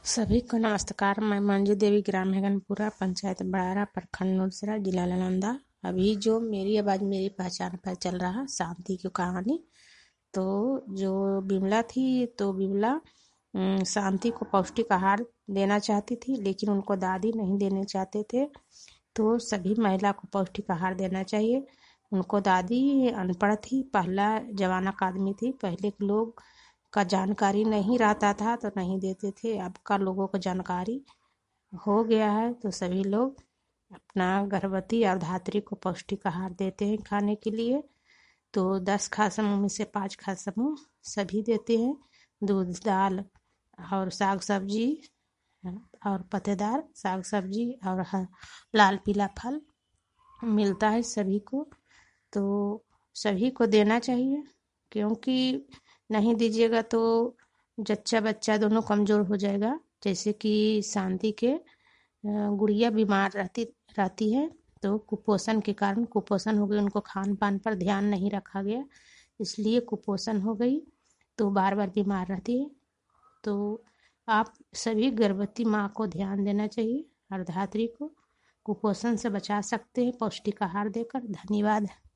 सभी को नमस्कार। मैं मंजू देवी, ग्राम हेगनपुरा, पंचायत बड़ारा, प्रखंड नूरसरा, जिला नालंदा। अभी जो मेरी आवाज़ मेरी पहचान पर चल रहा शांति की कहानी। तो जो बिमला थी, तो बिमला शांति को पौष्टिक आहार देना चाहती थी, लेकिन उनको दादी नहीं देने चाहते थे। तो सभी महिला को पौष्टिक आहार देना चाहिए। उनको दादी अनपढ़ थी, पहला जमाना का आदमी थी, पहले के लोग का जानकारी नहीं रहता था तो नहीं देते थे। अब का लोगों को जानकारी हो गया है, तो सभी लोग अपना गर्भवती और धात्री को पौष्टिक आहार देते हैं खाने के लिए। तो 10 खाद्य समूह में से 5 खाद्य समूह सभी देते हैं। दूध, दाल और साग सब्जी और पत्तेदार साग सब्जी और लाल पीला फल मिलता है सभी को। तो सभी को देना चाहिए, क्योंकि नहीं दीजिएगा तो जच्चा बच्चा दोनों कमज़ोर हो जाएगा। जैसे कि शांति के गुड़िया बीमार रहती है, तो कुपोषण के कारण कुपोषण हो गई, उनको खान पान पर ध्यान नहीं रखा गया, इसलिए कुपोषण हो गई, तो बार बार बीमार रहती है। तो आप सभी गर्भवती माँ को ध्यान देना चाहिए और धात्री को कुपोषण से बचा सकते हैं पौष्टिक आहार देकर। धन्यवाद।